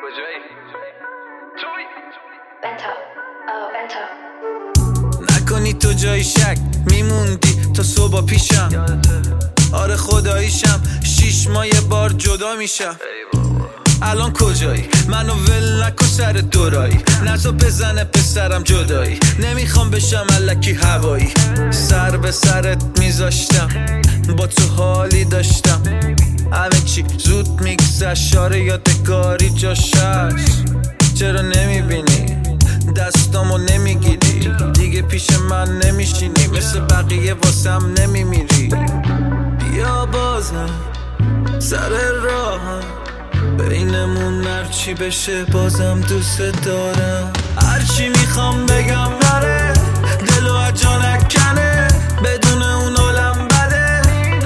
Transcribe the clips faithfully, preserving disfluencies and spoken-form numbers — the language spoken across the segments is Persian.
کجایی؟ توی بنتا آه بنتا نکنی تو جای شک میموندی تا صبح پیشم. آره خداییشم شیش ماه یه بار جدا میشم. الان کجایی؟ منو ول نکن سر دورایی، نزا بزنه پسرم جدایی. نمیخوام بشم الکی هوایی، سر به سرت میذاشتم با تو حالی داشتم. همه چی زود میگذشت، آره یادگاری جاش هست. چرا نمیبینی دستامو نمیگیری؟ دیگه پیش من نمیشینی، مثل بقیه واسم نمیمیری. بیا بازم سر راهم، بینمون هرچی بشه بازم دوست دارم. هرچی میخوام بگم نره، دلو از جا نکنه، بدون اون عالم بده.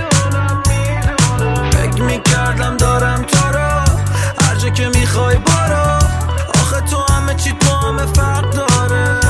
فکر میکردم دارم تو رو، هر جا که میخوای برو. آخه تو همه چی تو همه فرق داره.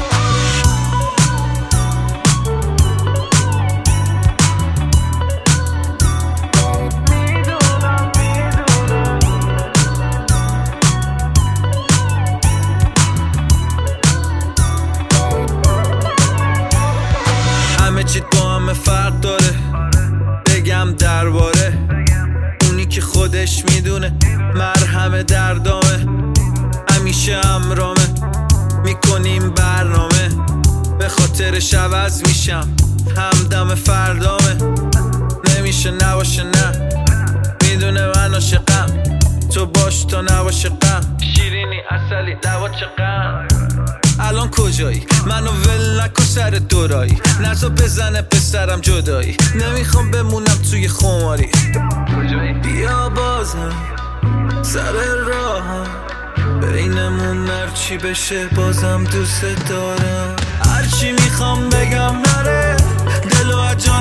همه چی تو همه فرق داره. بگم درباره اونی که خودش میدونه مرهم دردامه. همیشه همرامه، میکنیم برنامه، به خاطرش عوض میشم، همدم فردامه. نمیشه نباشه نه، میدونه من عاشقم، تو باش تا نباشه غم. شیرینی اصلی دوا چقم. الان کجایی؟ منو ول نکن سر دورایی، نزا بزنه پسرم جدایی. نمیخوام بمونم توی خماری. بیا بازم سر راهم، بینمون هرچی بشه بازم دوست دارم. هرچی میخوام بگم نره، دلو از جا